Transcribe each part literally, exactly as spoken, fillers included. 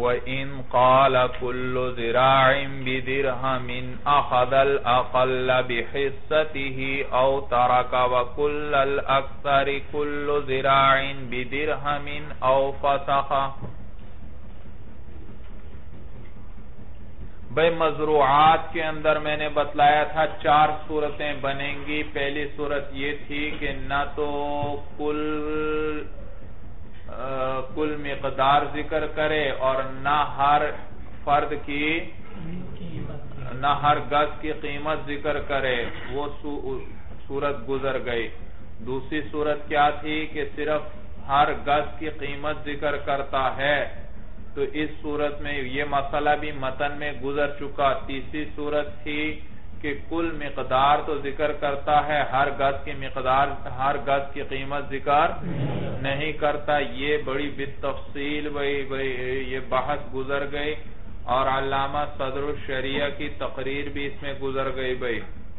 وَإِن قَالَ كُلُّ ذِرَاعٍ بِدِرْهَمٍ أَخَذَ الْأَقَلَّ بِحِصَّتِهِ أَوْ تَرَكَ وَكُلَّ الْأَكْثَرِ كُلُّ ذِرَاعٍ بِدِرْهَمٍ أَوْ فَسَخَ. بھئی مزروعات کے اندر میں نے بتلایا تھا چار صورتیں بنیں گی. پہلی صورت یہ تھی کہ نہ تو کل کل مقدار ذکر کرے اور نہ ہر فرد کی نہ ہر گز کی قیمت ذکر کرے. وہ صورت گزر گئی. دوسری صورت کیا تھی کہ صرف ہر گز کی قیمت ذکر کرتا ہے. تو اس صورت میں یہ مسئلہ بھی متن میں گزر چکا. تیسری صورت تھی کہ کل مقدار تو ذکر کرتا ہے, ہر گز کی مقدار ہر گز کی قیمت ذکر نہیں کرتا. یہ بڑی بالتفصیل یہ بحث گزر گئی اور علامہ صدر الشریعہ کی تقریر بھی اس میں گزر گئی بھائی.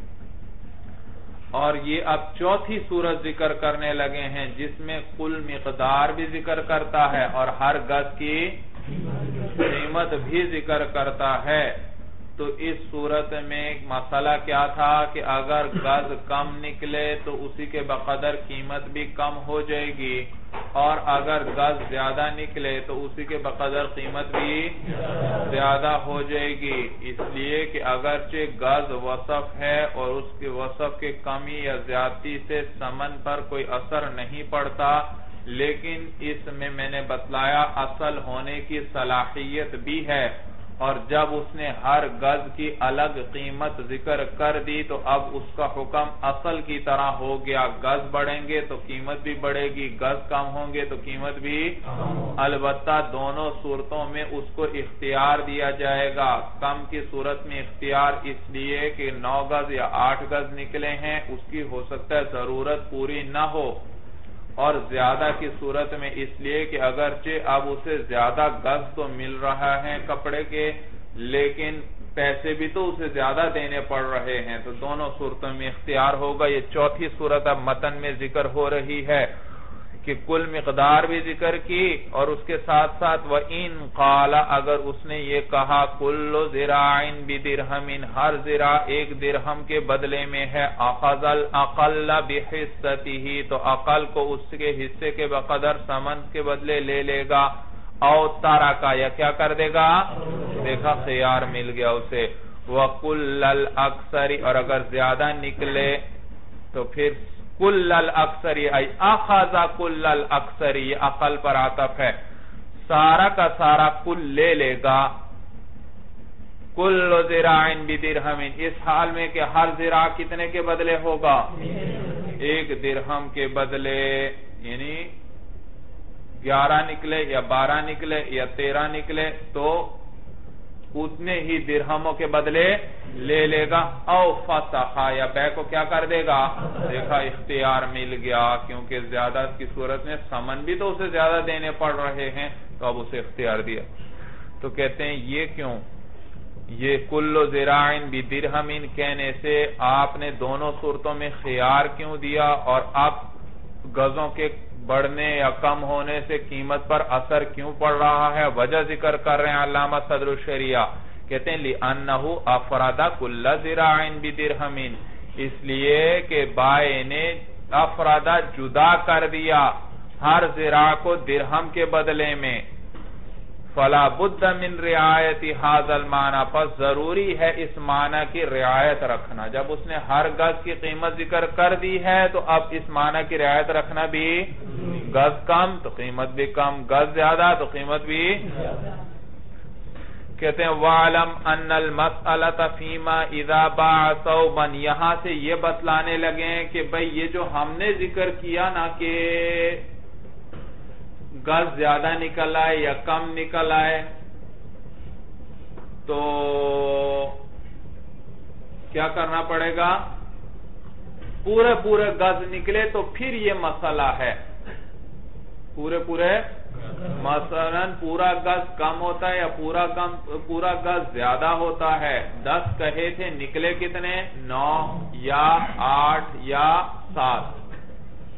اور یہ اب چوتھی صورت ذکر کرنے لگے ہیں جس میں کل مقدار بھی ذکر کرتا ہے اور ہر گز کی قیمت بھی ذکر کرتا ہے. تو اس صورت میں مسئلہ کیا تھا کہ اگر گز کم نکلے تو اسی کے بقدر قیمت بھی کم ہو جائے گی, اور اگر گز زیادہ نکلے تو اسی کے بقدر قیمت بھی زیادہ ہو جائے گی. اس لیے کہ اگرچہ گز وصف ہے اور اس کے وصف کے کمی یا زیادتی سے ثمن پر کوئی اثر نہیں پڑتا, لیکن اس میں میں نے بتلایا اصل ہونے کی صلاحیت بھی ہے. اور جب اس نے ہر گز کی الگ قیمت ذکر کر دی تو اب اس کا حکم اصل کی طرح ہو گیا. گز بڑھیں گے تو قیمت بھی بڑھے گی, گز کم ہوں گے تو قیمت بھی. البتہ دونوں صورتوں میں اس کو اختیار دیا جائے گا. کم کی صورت میں اختیار اس لیے کہ نو گز یا آٹھ گز نکلے ہیں, اس کی ہو سکتا ہے ضرورت پوری نہ ہو, اور زیادہ کی صورت میں اس لیے کہ اگرچہ اب اسے زیادہ گز تو مل رہا ہے کپڑے کے, لیکن پیسے بھی تو اسے زیادہ دینے پڑ رہے ہیں. تو دونوں صورتوں میں اختیار ہوگا. یہ چوتھی صورت اب متن میں ذکر ہو رہی ہے کہ کل مقدار بھی ذکر کی, اور اس کے ساتھ ساتھ وَإِن قَالَ اگر اس نے یہ کہا كُلُّ ذِرَاعٍ بِدِرْهَمٍ ہر ذراع ایک درہم کے بدلے میں ہے, أَخَذَ الْأَقَلَّ بِحِصَّتِهِ تو اقل کو اس کے حصے کے بقدر ثمن کے بدلے لے لے گا, او تَرَكَ یا کیا کر دے گا, دیکھا خیار مل گیا اسے. وَكُلَّ الْأَكْثَرِ اور اگر زیادہ نکلے تو پھر کل الاکثری ای اخذ کل الاکثری, یہ اقل پر عطف ہے, سارا کا سارا کل لے لے گا. کل ذراع بدرہم اس حال میں کہ ہر ذراع کتنے کے بدلے ہوگا, ایک درہم کے بدلے, یعنی گیارہ نکلے یا بارہ نکلے یا تیرہ نکلے تو اتنے ہی درہموں کے بدلے لے لے گا. او فسخا یا بے کو کیا کر دے گا, دیکھا اختیار مل گیا, کیونکہ زیادہ کی صورت میں ثمن بھی تو اسے زیادہ دینے پڑ رہے ہیں, تو اب اسے اختیار دیا. تو کہتے ہیں یہ کیوں, یہ کل ذراع بدرہم کہنے سے آپ نے دونوں صورتوں میں خیار کیوں دیا, اور اب گزوں کے بڑھنے یا کم ہونے سے قیمت پر اثر کیوں پڑ رہا ہے؟ وجہ ذکر کر رہے ہیں علامہ صدر الشریعہ, کہتے ہیں لِأَنَّهُ أَفْرَدَ كُلَّ ذِرَاعٍ بِدِرْهَمٍ اس لیے کہ بائے نے افراد جدا کر دیا ہر ذراع کو درہم کے بدلے میں. فَلَا بُدَّ مِن رِعَایَةِ هَذَا الْمَعْنَى پس ضروری ہے اس معنی کی رعایت رکھنا. جب اس نے ہر گز کی قیمت ذکر کر دی ہے تو اب اس معنی کی رعایت رکھنا بھی, گز کم تو قیمت بھی کم, گز زیادہ تو قیمت بھی. کہتے ہیں وَعْلَمْ أَنَّ الْمَسْأَلَةَ فِي مَا إِذَا بَاعَ ثَوْبًا یہاں سے یہ بتلانے لگے ہیں کہ بھئی یہ جو ہم نے ذکر کیا نا کہ گز زیادہ نکل آئے یا کم نکل آئے تو کیا کرنا پڑے گا, پورے پورے گز نکلے تو پھر یہ مسئلہ ہے. پورے پورے مثلا پورا گز کم ہوتا ہے یا پورا کم پورا گز زیادہ ہوتا ہے. دس کہے تھے نکلے کتنے, نو یا آٹھ یا سات,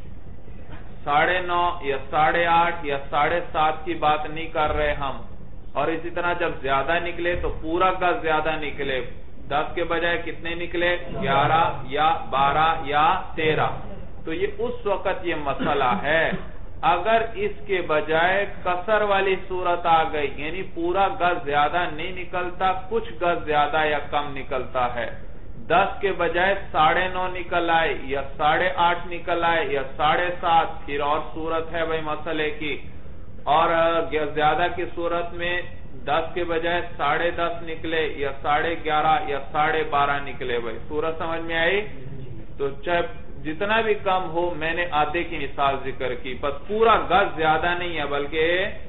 ساڑھے نو یا ساڑھے آٹھ یا ساڑھے سات کی بات نہیں کر رہے ہم, اور اسی طرح جب زیادہ نکلے تو پورا گز زیادہ نکلے، دس کے بجائے کتنے نکلے؟ گیارہ یا بارہ یا تیرہ، تو یہ اس وقت یہ مسئلہ ہے۔ اگر اس کے بجائے کسر والی صورت آ گئی، یعنی پورا گز زیادہ نہیں نکلتا، کچھ گز زیادہ یا کم نکلتا ہے، دس کے بجائے ساڑھے نو نکل آئے یا ساڑھے آٹھ نکل آئے یا ساڑھے سات، پھر اور صورت ہے بھائی مسئلے کی۔ اور زیادہ کی صورت میں دس کے بجائے ساڑھے دس نکلے یا ساڑھے گیارہ یا ساڑھے بارہ نکلے، بھائی صورت سمجھ میں آئی؟ تو چاہے جتنا بھی کم ہو، میں نے آدھے کی مثال ذکر کی، بس پورا گز زیادہ نہیں ہے بلکہ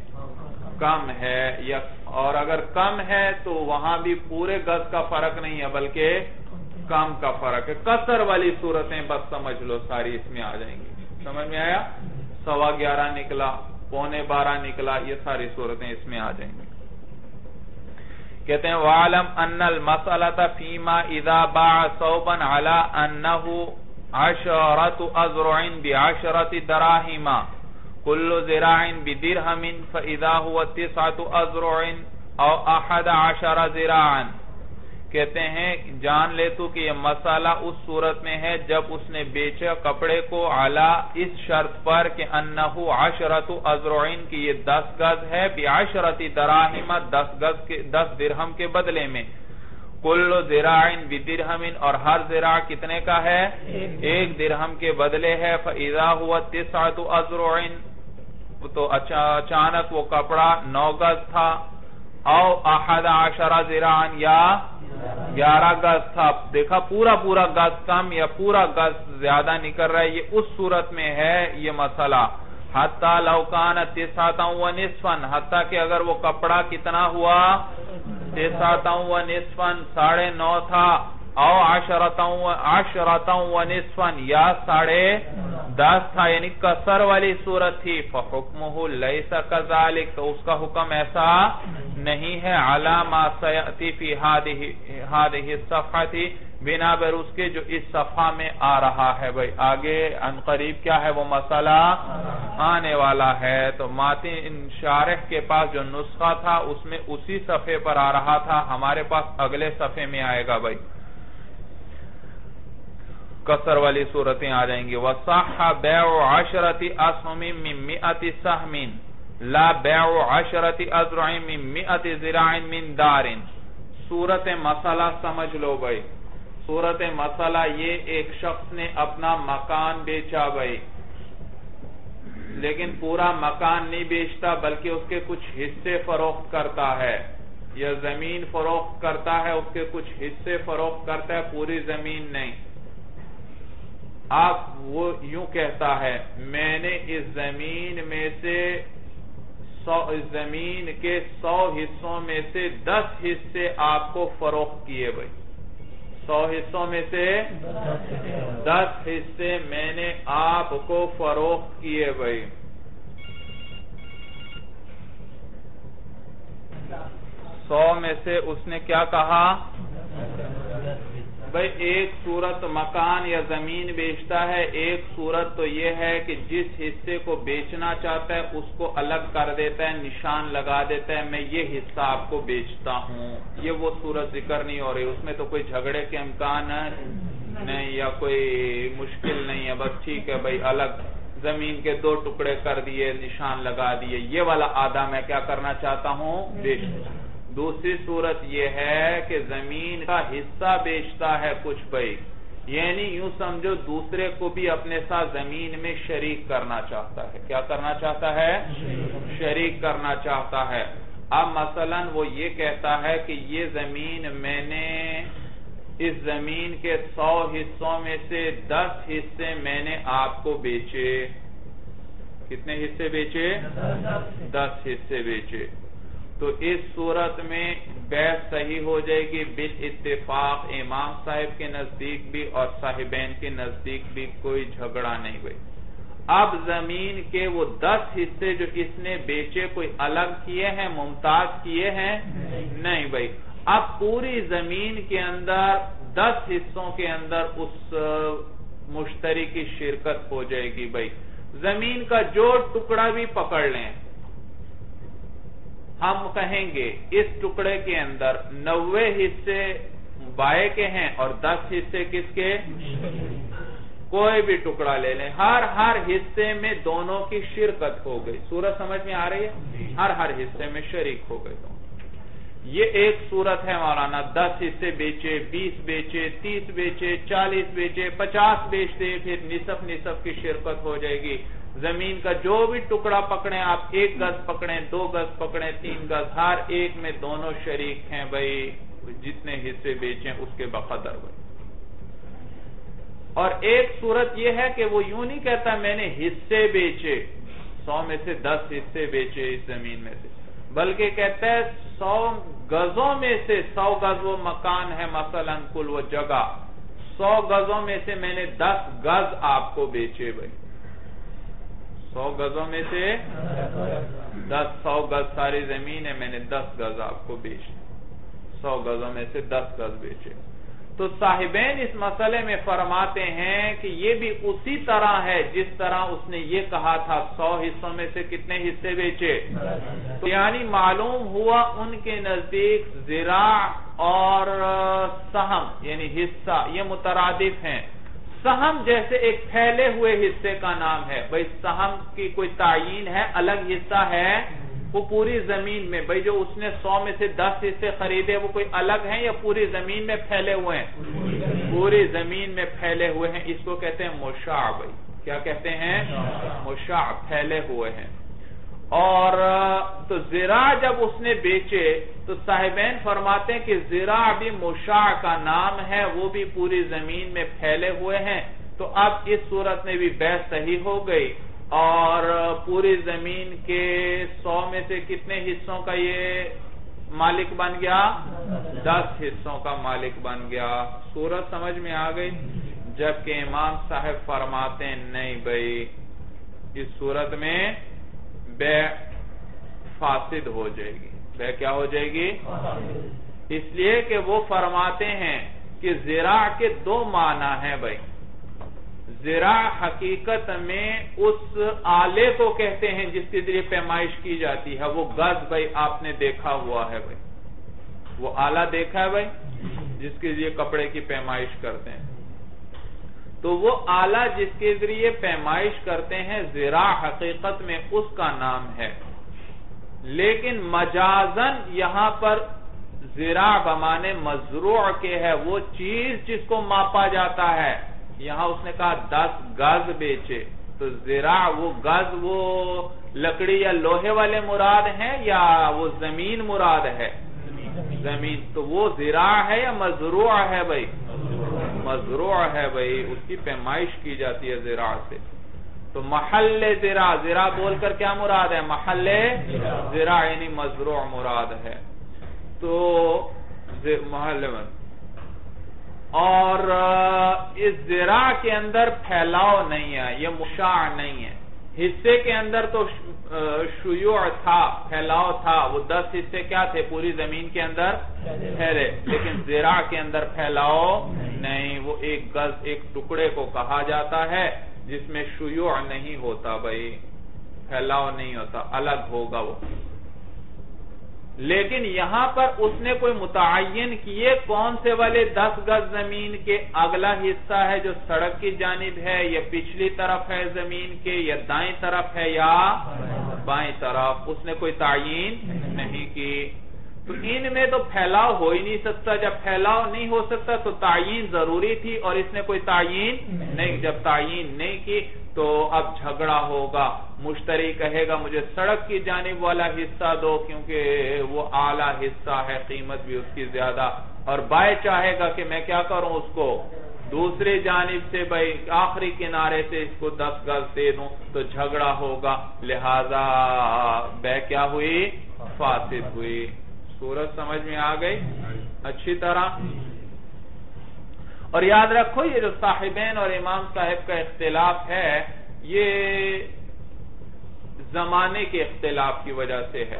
کم ہے، یا اور اگر کم ہے تو وہاں بھی پورے گز کا فرق نہیں ہے بلکہ کم کا فرق ہے۔ کسر والی صورتیں بس سمجھ لو ساری اس میں آ جائیں گی، سمجھ میں آیا؟ سوا گیارہ نکلا، پونے بارہ نکلا، یہ ساری صورتیں اس میں آ جائیں گی۔ کہتے ہیں وَعَلَمْ أَنَّ الْمَسْأَلَةَ فِي مَا إِذَا بَاعَ ثَوْبًا عَلَىٰ أَنَّهُ عَشَرَةُ أَذْرُعٍ بِعَشَرَةِ دَرَاهِمَ كُلُّ ذِرَاعٍ بِدِرْهَمٍ فَإِذَا هُوَ تِسْعَةُ أَذْرُعٍ أَوْ أَحَدَ عَشَرَ ذِرَاعًا۔ کہتے ہیں جان لے تو کہ یہ مسئلہ اس صورت میں ہے جب اس نے بیچا کپڑے کو علا اس شرط پر کہ انہو عشرت ازرعین کی یہ دس گز ہے، بعشرت دراہم دس گز کے دس درہم کے بدلے میں، کل ذراعین بدرہم اور ہر ذراع کتنے کا ہے؟ ایک درہم کے بدلے ہے۔ فَإِذَا هُوَ تِسْعَةُ أَذْرُعٍ تو اچانک وہ کپڑا نو گز تھا، او احد عشر ذراعن یا گیارہ گز تھا، دیکھا پورا پورا گز کم یا پورا گز زیادہ نکل رہا ہے، یہ اس صورت میں ہے یہ مسئلہ۔ حَتَّى لَوْ كَانَ تِسْعَةً وَنِصْفًا حتیٰ کہ اگر وہ کپڑا کتنا ہوا؟ تِسْعَةً وَنِصْفًا ساڑھے نو تھا، او عشرة وَنِصْفًا یا ساڑھے دس تھا، یعنی کسر والی صورت تھی۔ فَحُكْمُهُ لَيْسَ كَذَلِكَ تو اس کا حکم ایسا نہیں ہے، عَلَى مَا سَيَأْتِي فِي هَذِهِ الصَّفْحَةِ بنا بر اس کے جو اس صفحہ میں آ رہا ہے۔ بھائی آگے ان قریب کیا ہے وہ مسئلہ آنے والا ہے۔ تو ماتن شارح کے پاس جو نسخہ تھا اس میں اسی صفحے پر آ رہا تھا، ہمارے پاس اگلے صفحے میں آئے گا بھائی، کسر والی صورتیں آ جائیں گی۔ وَصَحَّ بَيْعُ عَشْرَةِ أَسْهُمٍ مِّن مِّئَةِ سَهْمٍ لَا بَيْعُ عَشْرَةِ أَذْرُعٍ مِّن مِّئَةِ ذِرَاعٍ مِّن دَارٍ۔ صورت مسئلہ سمجھ لو بھائی، صورت مسئلہ یہ ایک شخص نے اپنا مکان بیچا بھائی، لیکن پورا مکان نہیں بیچتا بلکہ اس کے کچھ حصے فروخت کرتا ہے، یا زمین فروخت کرتا ہے، اس کے کچھ حصے فروخت کرتا ہے، پوری زمین نہیں۔ آپ وہ یوں کہتا ہے میں نے اس زمین میں سے سو زمین کے سو حصوں میں سے دس حصے آپ کو فروخت کیے بھائی، سو حصوں میں سے دس حصے میں نے آپ کو فروخت کیے بھائی۔ سو میں سے اس نے کیا کہا بھائی؟ ایک صورت مکان یا زمین بیچتا ہے، ایک صورت تو یہ ہے کہ جس حصے کو بیچنا چاہتا ہے اس کو الگ کر دیتا ہے، نشان لگا دیتا ہے میں یہ حصہ آپ کو بیچتا ہوں، یہ وہ صورت ذکر نہیں ہو رہی، اس میں تو کوئی جھگڑے کے امکان نہیں یا کوئی مشکل نہیں ہے، بس ٹھیک ہے بھائی الگ زمین کے دو ٹکڑے کر دیے، نشان لگا دیے، یہ والا آدھا میں کیا کرنا چاہتا ہوں؟ بیچتا۔ دوسری صورت یہ ہے کہ زمین کا حصہ بیچتا ہے کچھ بھائی، یعنی یوں سمجھو دوسرے کو بھی اپنے ساتھ زمین میں شریک کرنا چاہتا ہے۔ کیا کرنا چاہتا ہے؟ شریک کرنا چاہتا ہے۔ اب مثلا وہ یہ کہتا ہے کہ یہ زمین میں نے اس زمین کے سو حصوں میں سے دس حصے میں نے آپ کو بیچے۔ کتنے حصے بیچے؟ دس حصے بیچے۔ تو اس صورت میں بیع صحیح ہو جائے گی بالاتفاق، امام صاحب کے نزدیک بھی اور صاحبین کے نزدیک بھی کوئی جھگڑا نہیں ہوئی۔ اب زمین کے وہ دس حصے جو اس نے بیچے کوئی الگ کیے ہیں، ممتاز کیے ہیں؟ نہیں بھائی۔ اب پوری زمین کے اندر دس حصوں کے اندر اس مشتری کی شرکت ہو جائے گی بھائی، زمین کا جو ٹکڑا بھی پکڑ لیں، ہم کہیں گے اس ٹکڑے کے اندر نوے حصے بائیں کے ہیں اور دس حصے کس کے؟ کوئی بھی ٹکڑا لے لیں، ہر ہر حصے میں دونوں کی شرکت ہو گئی. صورت سمجھ میں آ رہی ہے؟ ہر ہر حصے میں شریک ہو گئے. یہ ایک صورت ہے مولانا، دس حصے بیچے، بیس بیچے، تیس بیچے، چالیس بیچے، پچاس بیچتے، پھر نصف نصف کی شرکت ہو جائے گی. زمین کا جو بھی ٹکڑا پکڑیں آپ، ایک گز پکڑیں، دو گز پکڑیں، تین گز، ہر ایک میں دونوں شریک ہیں بھائی، جتنے حصے بیچیں اس کے بقدر بھائی. اور ایک صورت یہ ہے کہ وہ یوں نہیں کہتا میں نے حصے بیچے، سو میں سے دس حصے بیچے اس زمین میں سے، بلکہ کہتا ہے سو گزوں میں سے، سو گز وہ مکان ہے مثلا کل وہ جگہ، سو گزوں میں سے میں نے دس گز آپ کو بیچے بھائی. سو گزوں میں سے دس، سو گز ساری زمین ہے، میں نے دس گز آپ کو بیچے، سو گزوں میں سے دس گز بیچے. تو صاحبین اس مسئلے میں فرماتے ہیں کہ یہ بھی اسی طرح ہے جس طرح اس نے یہ کہا تھا سو حصوں میں سے کتنے حصے بیچے. تو یعنی معلوم ہوا ان کے نزدیک زراع اور سہم یعنی حصہ یہ مترادف ہیں. سہم جیسے ایک پھیلے ہوئے حصے کا نام ہے بھئی، سہم کی کوئی تعیین ہے، الگ حصہ ہے وہ پوری زمین میں. بھئی جو اس نے سو میں سے دس حصے خریدے وہ کوئی الگ ہیں یا پوری زمین میں پھیلے ہوئے ہیں؟ پوری زمین میں پھیلے ہوئے ہیں. اس کو کہتے ہیں مشاع. بھئی کیا کہتے ہیں؟ مشاع، پھیلے ہوئے ہیں. اور تو زراع جب اس نے بیچے تو صاحبین فرماتے ہیں کہ زراع بھی مشاع کا نام ہے، وہ بھی پوری زمین میں پھیلے ہوئے ہیں. تو اب اس صورت میں بھی بیع صحیح ہو گئی اور پوری زمین کے سو میں سے کتنے حصوں کا یہ مالک بن گیا؟ دس حصوں کا مالک بن گیا. صورت سمجھ میں آ گئی؟ جبکہ امام صاحب فرماتے ہیں نہیں بھائی، اس صورت میں بیع فاسد ہو جائے گی. بیع کیا ہو جائے گی؟ اس لیے کہ وہ فرماتے ہیں کہ زراع کے دو معنی ہیں بھائی. زراع حقیقت میں اس آلے کو کہتے ہیں جس کے ذریعے پیمائش کی جاتی ہے. وہ گز بھائی آپ نے دیکھا ہوا ہے بھائی، وہ آلہ دیکھا ہے بھائی جس کے ذریعے کپڑے کی پیمائش کرتے ہیں. تو وہ آلہ جس کے ذریعے پیمائش کرتے ہیں زراع حقیقت میں اس کا نام ہے. لیکن مجازن یہاں پر زراع بمانے مزروع کے ہے، وہ چیز جس کو ماپا جاتا ہے. یہاں اس نے کہا دس گز بیچے، تو زراع وہ گز وہ لکڑی یا لوہے والے مراد ہیں یا وہ زمین مراد ہے؟ زمین. تو وہ زراع ہے یا مزروع ہے بھائی؟ مزروع ہے بھائی، اس کی پیمائش کی جاتی ہے زراع سے. تو محل زراع، زراع بول کر کیا مراد ہے؟ محل زراع یعنی مزروع مراد ہے. تو محل من اور اس زراع کے اندر پھیلاؤ نہیں ہے، یہ مشاع نہیں ہے. حصے کے اندر تو شیوع تھا، پھیلاؤ تھا، وہ دس حصے کیا تھے پوری زمین کے اندر پھیلے. لیکن زراع کے اندر پھیلاؤ نہیں، وہ ایک گز ایک ٹکڑے کو کہا جاتا ہے جس میں شیوع نہیں ہوتا بھائی، پھیلاؤ نہیں ہوتا، الگ ہوگا وہ. لیکن یہاں پر اس نے کوئی متعین کیے کون سے والے دس گز زمین کے اگلا حصہ ہے جو سڑک کی جانب ہے یا پچھلی طرف ہے زمین کے یا دائیں طرف ہے یا بائیں طرف، اس نے کوئی تعین نہیں کی. تو ان میں تو پھیلاؤ ہو ہی نہیں سکتا. جب پھیلاؤ نہیں ہو سکتا تو تعین ضروری تھی اور اس نے کوئی تعین نہیں. جب تعین نہیں کی تو اب جھگڑا ہوگا. مشتری کہے گا مجھے سڑک کی جانب والا حصہ دو کیونکہ وہ اعلیٰ حصہ ہے، قیمت بھی اس کی زیادہ، اور بائیں چاہے گا کہ میں کیا کروں اس کو دوسری جانب سے بھائی آخری کنارے سے اس کو دس گز دے دوں. تو جھگڑا ہوگا، لہذا بیع کیا ہوئی؟ فاسد ہوئی. صورت سمجھ میں آ گئی اچھی طرح. اور یاد رکھو یہ جو صاحبین اور امام صاحب کا اختلاف ہے یہ زمانے کے اختلاف کی وجہ سے ہے.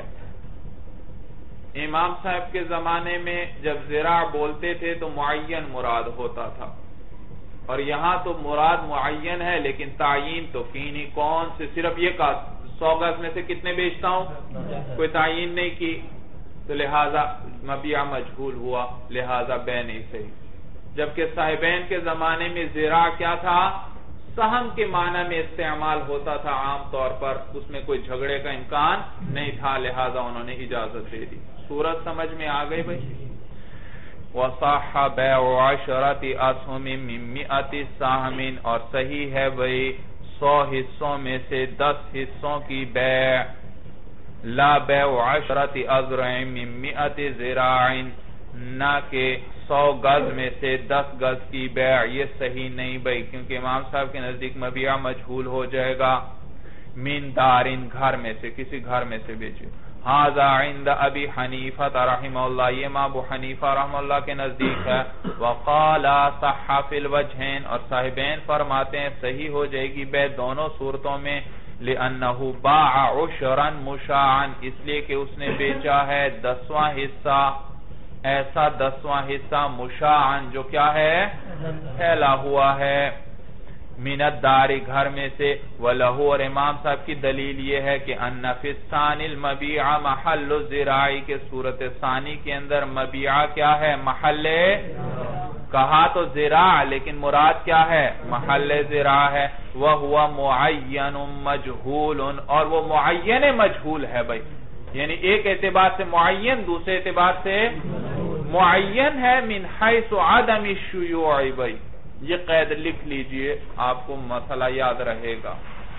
امام صاحب کے زمانے میں جب زراع بولتے تھے تو معین مراد ہوتا تھا، اور یہاں تو مراد معین ہے لیکن تعین تو کی نہیں. کون سے؟ صرف یہ کہا سو گز میں سے کتنے بیچتا ہوں, کوئی تعین نہیں کی, تو لہذا مبیع مجہول ہوا, لہذا بے نہیں صحیح. جبکہ صاحبین کے زمانے میں زراع کیا تھا, سہم کے معنی میں استعمال ہوتا تھا عام طور پر, اس میں کوئی جھگڑے کا امکان نہیں تھا, لہذا انہوں نے اجازت دے دی. صورت سمجھ میں آ گئی بھائی. وَصَحَّ بَيْعُ عَشْرَةِ أَسْهُمٍ مِّن مِّئَةِ سَهْمٍ, اور صحیح ہے بھئی سو حصوں میں سے دس حصوں کی بیع. لا بَيْعُ عَشْرَةِ أَذْرَعٍ مِّن مِّئَةِ ذِرَاعٍ, نہ کہ سو گز میں سے دس گز کی بیع, یہ صحیح نہیں بھئی, کیونکہ امام صاحب کے نزدیک مبیع مجہول ہو جائے گا. من دارن, گھر میں سے, کسی گھر میں سے بیچے. ھذا عند ابی حنیفہ رحمہ اللہ, یہ امام ابو حنیفہ رحمہ اللہ کے نزدیک ہے. وقال صح فی الوجہین, اور صاحبین فرماتے ہیں صحیح ہو جائے گی بے دونوں صورتوں میں. لأنہ باع عشرا مشاعا, اس لیے کہ اس نے بیچا ہے دسواں حصہ, ایسا دسواں حصہ مشاعا جو کیا ہے, پھیلا ہوا ہے. من الدار, گھر میں سے. وَلَهُ, اور امام صاحب کی دلیل یہ ہے کہ ان فی الثانی المبیع محل الزراع, کے صورت ثانی کے اندر مبیع کیا ہے, محل, کہا تو زراع لیکن مراد کیا ہے, محل زراع ہے. وَهُوَ مُعَيَّنٌ مَجْهُولٌ, اور وہ معین مجہول ہے بھئی, یعنی ایک اعتبار سے معین, دوسرے اعتبار سے معین ہے. من حیث عدم الشیوع, بھئی یہ قید لکھ لیجئے, آپ کو مسئلہ یاد رہے گا.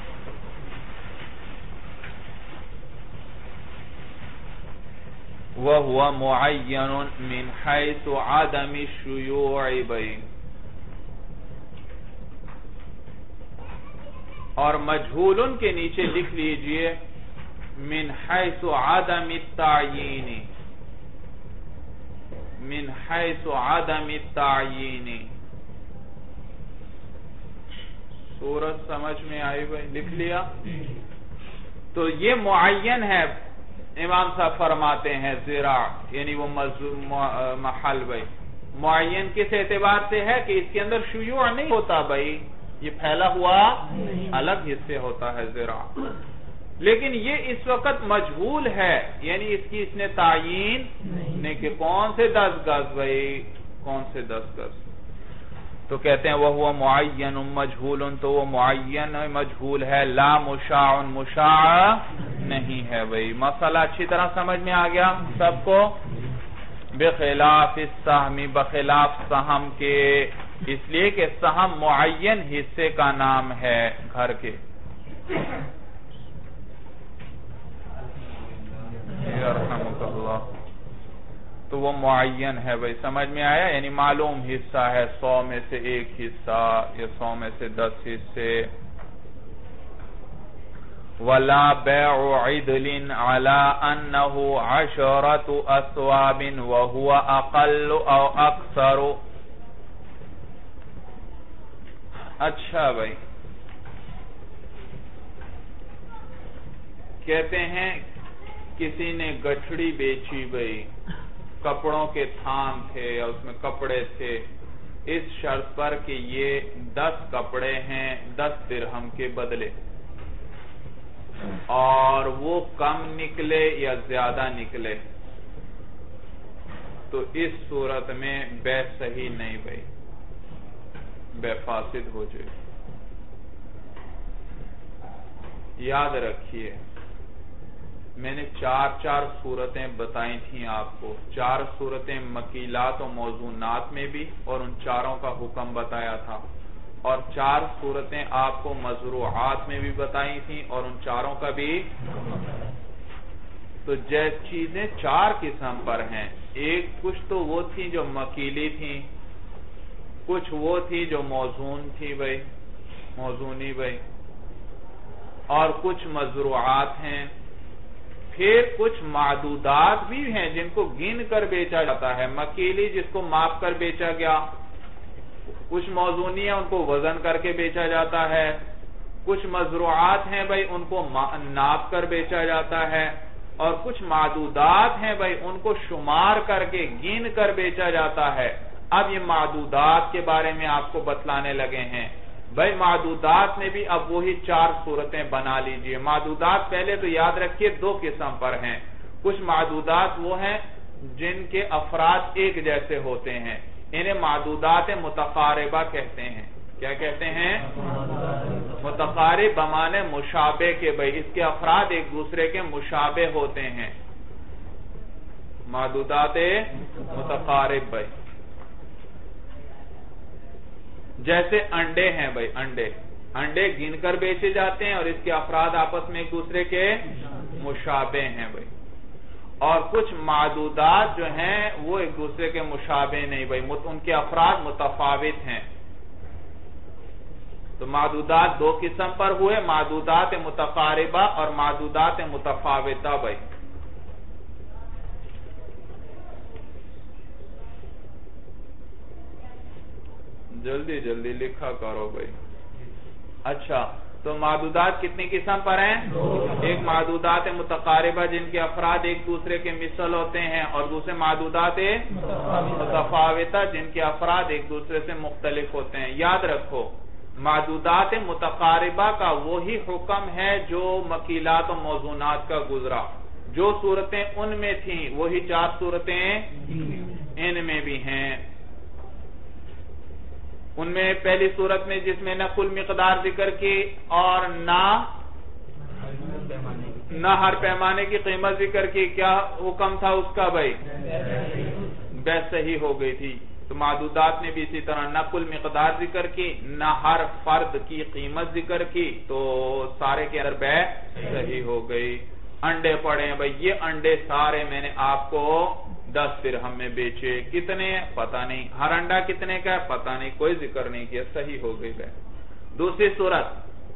وَهُوَ مُعَيَّنٌ مِّنْ حَيْثُ عَدَمِ الشُّيُوعِ, بھئی, اور مجہولن کے نیچے لکھ لیجئے من حیث عدم التعیین, من حیث عدم التعیین. صورت سمجھ میں آئی بھئی, لکھ لیا. تو یہ معین ہے, امام صاحب فرماتے ہیں زراع, یعنی وہ محل بھئی. معین کس اعتبار سے ہے کہ اس کے اندر شیوع نہیں ہوتا بھئی, یہ پھیلا ہوا الگ حصے ہوتا ہے زراع. لیکن یہ اس وقت مجہول ہے, یعنی اس کی اس نے تعین نہیں کہ کون سے دس گز بھئی, کون سے دس گز. تو کہتے ہیں وَهُوَ مُعَيَّنٌ مَجْهُولٌ, تو وہ معین مجہول ہے. لا مشاع, مشاع نہیں ہے بھئی. مسئلہ اچھی طرح سمجھ میں آ گیا سب کو. بخلاف السہم, بخلاف سہم کے, اس لیے کہ سہم معین حصے کا نام ہے گھر کے. یرحمک اللہ. تو وہ معین ہے بھئی, سمجھ میں آیا, یعنی معلوم حصہ ہے, سو میں سے ایک حصہ یا سو میں سے دس حصے. وَلَا بَيْعُ عِدْلٍ عَلَىٰ أَنَّهُ عَشَرَةُ أَثْوَابٍ وَهُوَ أَقَلُّ أَوْ أَكْثَرُ. اچھا بھئی, کہتے ہیں کسی نے گٹھڑی بیچی بھئی, کپڑوں کے تھان تھے یا اس میں کپڑے تھے, اس شرط پر کہ یہ دس کپڑے ہیں دس درہم کے بدلے, اور وہ کم نکلے یا زیادہ نکلے, تو اس صورت میں بے صحیح نہیں بھئی, بے فاسد ہو جائے. یاد رکھیے میں نے چار چار صورتیں بتائی تھیں آپ کو, چار صورتیں مکیلات و موزونات میں بھی, اور ان چاروں کا حکم بتایا تھا, اور چار صورتیں آپ کو مزروعات میں بھی بتائی تھیں, اور ان چاروں کا بھی. تو جیسے چیزیں چار قسم پر ہیں, ایک کچھ تو وہ تھی جو مکیلی تھیں, کچھ وہ تھی جو موزون تھی بھئی, موزونی بھئی, اور کچھ مزروعات ہیں. پھر کچھ معدودات بھی ہیں جن کو گن کر بیچا جاتا ہے, مکیلی جس کو ماپ کر بیچا گیا, کچھ موزونی ہیں ان کو وزن کر کے بیچا جاتا ہے, کچھ مزروعات ہیں بھئی ان کو ناپ کر بیچا جاتا ہے, اور کچھ معدودات ہیں بھئی ان کو شمار کر کے گن کر بیچا جاتا ہے. اب یہ معدودات کے بارے میں آپ کو بتلانے لگے ہیں. بھائی معدودات میں بھی اب وہی چار صورتیں بنا لیجئے. معدودات پہلے تو یاد رکھیے دو قسم پر ہیں. کچھ معدودات وہ ہیں جن کے افراد ایک جیسے ہوتے ہیں, انہیں معدودات متقاربہ کہتے ہیں. کیا کہتے ہیں؟ متقارب بمانے مشابہ کے, بھئی اس کے افراد ایک دوسرے کے مشابہ ہوتے ہیں. معدودات متقارب بھئی جیسے انڈے ہیں بھئی, انڈے انڈے گن کر بیچے جاتے ہیں اور اس کے افراد آپس میں ایک دوسرے کے مشابہ ہیں بھئی. اور کچھ معدودات جو ہیں وہ ایک دوسرے کے مشابہ نہیں بھئی, ان کے افراد متفاوت ہیں. تو معدودات دو قسم پر ہوئے, معدودات متقاربہ اور معدودات متفاوتہ بھئی. جلدی جلدی لکھا کرو بھئی. اچھا, تو معدودات کتنی قسم پر ہیں؟ ایک معدودات متقاربہ جن کے افراد ایک دوسرے کے مثل ہوتے ہیں, اور دوسرے معدودات متفاوتہ جن کے افراد ایک دوسرے سے مختلف ہوتے ہیں. یاد رکھو معدودات متقاربہ کا وہی حکم ہے جو مکیلات و موزونات کا گزرا. جو صورتیں ان میں تھیں وہی چار صورتیں ان میں بھی ہیں. ان میں پہلی صورت میں جس میں نہ کل مقدار ذکر کی اور نہ نہ ہر پیمانے کی قیمت ذکر کی, کیا حکم تھا اس کا بھائی؟ بے صحیح ہو گئی تھی. تو معدودات نے بھی اسی طرح نہ کل مقدار ذکر کی نہ ہر فرد کی قیمت ذکر کی, تو سارے کے اندر بے صحیح ہو گئی. انڈے پڑے ہیں بھائی, یہ انڈے سارے میں نے آپ کو دس درہم میں بیچے. کتنے؟ پتہ نہیں. ہر انڈا کتنے کا ہے؟ پتہ نہیں, کوئی ذکر نہیں کیا, صحیح ہو گئی بھائی. دوسری صورت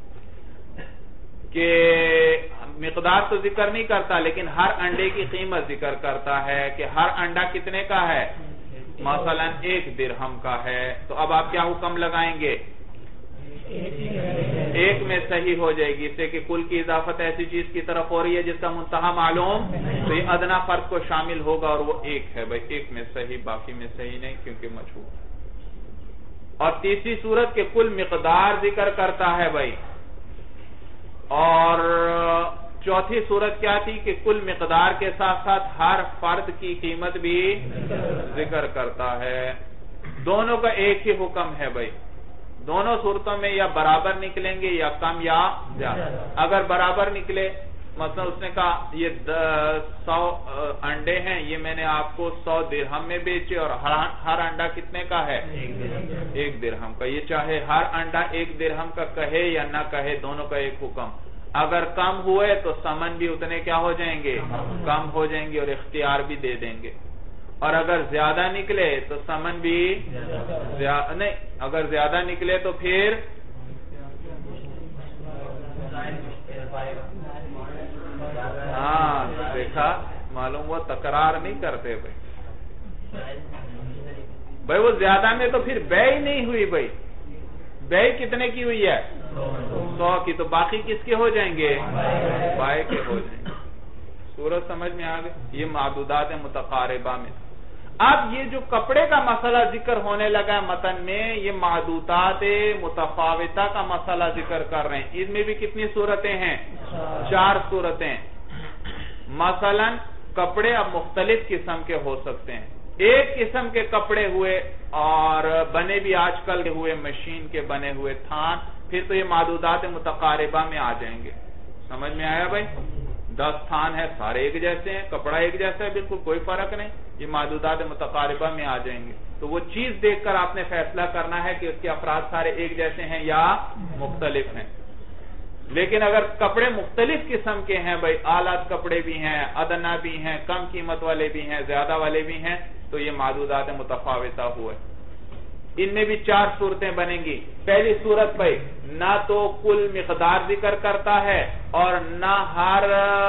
کہ مقدار تو ذکر نہیں کرتا لیکن ہر انڈے کی قیمت ذکر کرتا ہے کہ ہر انڈا کتنے کا ہے, مثلا ایک درہم کا ہے. تو اب آپ کیا حکم لگائیں گے؟ ایک میں صحیح ہو جائے گی, اس سے کہ کل کی اضافت ایسی چیز کی طرف ہو رہی ہے جس کا منتہا معلوم, تو یہ ادنا فرق کو شامل ہوگا اور وہ ایک ہے بھائی. ایک میں صحیح, باقی میں صحیح نہیں کیونکہ مجھول. اور تیسری صورت کہ کل مقدار ذکر کرتا ہے بھائی. اور چوتھی صورت کیا تھی کہ کل مقدار کے ساتھ ساتھ ہر فرد کی قیمت بھی ذکر کرتا ہے. دونوں کا ایک ہی حکم ہے بھائی. دونوں صورتوں میں یا برابر نکلیں گے یا کم یا زیادہ. اگر برابر نکلے, مثلا اس نے کہا یہ سو انڈے ہیں, یہ میں نے آپ کو سو درہم میں بیچے اور ہر انڈا کتنے کا ہے؟ ایک درہم کا. یہ چاہے ہر انڈا ایک درہم کا کہے یا نہ کہے, دونوں کا ایک حکم. اگر کم ہوئے تو سمن بھی اتنے کیا ہو جائیں گے؟ کم ہو جائیں گے اور اختیار بھی دے دیں گے. اور اگر زیادہ نکلے تو سمن بھی نہیں, اگر زیادہ نکلے تو پھر ہاں دیکھا, معلوم وہ تکرار نہیں کرتے بھائی. بھائی وہ زیادہ میں تو پھر بے ہی نہیں ہوئی بھائی. بے کتنے کی ہوئی ہے؟ سو کی. تو باقی کس کے ہو جائیں گے؟ بائے کے ہو جائیں گے. صورت سمجھ میں آگئے؟ یہ معدودات متقاربہ میں. اب یہ جو کپڑے کا مسئلہ ذکر ہونے لگا ہے متن میں, یہ معدودات متفاوتہ کا مسئلہ ذکر کر رہے ہیں. اس میں بھی کتنی صورتیں ہیں؟ چار صورتیں. مثلا کپڑے اب مختلف قسم کے ہو سکتے ہیں. ایک قسم کے کپڑے ہوئے اور بنے بھی آج کل ہوئے مشین کے بنے ہوئے تھان, پھر تو یہ معدودات متقاربہ میں آ جائیں گے. سمجھ میں آیا بھائی؟ دس تھان ہے, سارے ایک جیسے ہیں, کپڑا ایک جیسا ہے, بالکل کوئی فرق نہیں, یہ معدودات متقاربہ میں آ جائیں گے. تو وہ چیز دیکھ کر آپ نے فیصلہ کرنا ہے کہ اس کے افراد سارے ایک جیسے ہیں یا مختلف ہیں. لیکن اگر کپڑے مختلف قسم کے ہیں بھائی, آلات کپڑے بھی ہیں, ادنا بھی ہیں, کم قیمت والے بھی ہیں, زیادہ والے بھی ہیں, تو یہ معدودات متفاوتہ ہوئے. ان میں بھی چار صورتیں بنیں گی. پہلی صورت بھائی نہ تو کل مقدار ذکر کرتا ہے اور نہ ہر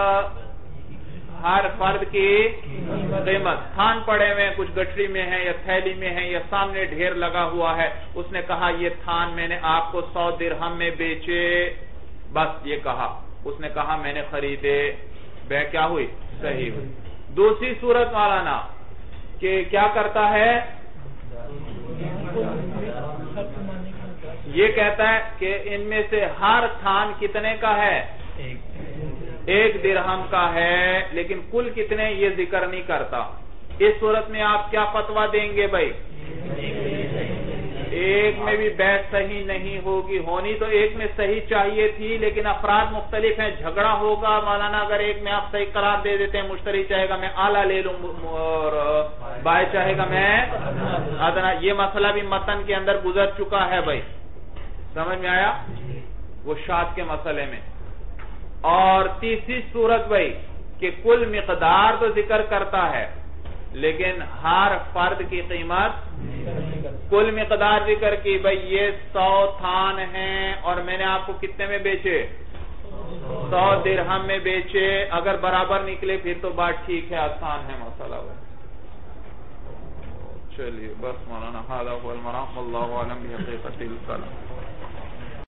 ہر فرد کی قیمت. تھان پڑے ہوئے کچھ گٹری میں ہیں یا تھیلی میں ہیں یا سامنے ڈھیر لگا ہوا ہے, اس نے کہا یہ تھان میں نے آپ کو سو درہم میں بیچے, بس یہ کہا, اس نے کہا میں نے خریدے, بے کیا ہوئی؟ صحیح ہوئی. دوسری صورت مولانا کہ کیا کرتا ہے, یہ کہتا ہے کہ ان میں سے ہر تھان کتنے کا ہے؟ ایک درہم کا ہے، لیکن کل کتنے یہ ذکر نہیں کرتا۔ اس صورت میں آپ کیا فتویٰ دیں گے بھائی؟ ایک میں بھی بحث صحیح نہیں ہوگی، ہونی تو ایک میں صحیح چاہیے تھی، لیکن افراد مختلف ہیں، جھگڑا ہوگا۔ مولانا اگر ایک میں آپ صحیح قرار دے دیتے ہیں، مشتری چاہے گا میں اعلیٰ لے لوں اور بائیں چاہے گا میں ادنا، یہ مسئلہ بھی متن کے اندر گزر چکا ہے بھائی، سمجھ میں آیا؟ وہ شاذ کے مسئلے میں۔ اور تیسری صورت بھائی کہ کل مقدار تو ذکر کرتا ہے لیکن ہر فرد کی قیمت، کل مقدار ذکر کی بھائی یہ سو تھان ہیں اور میں نے آپ کو کتنے میں بیچے؟ سو درہم میں بیچے، اگر برابر نکلے پھر تو بات ٹھیک ہے، آسان ہے مسئلہ۔ چلیے بس مولانا، هذا هو المرام، والله اعلم بحقیقت الکلام۔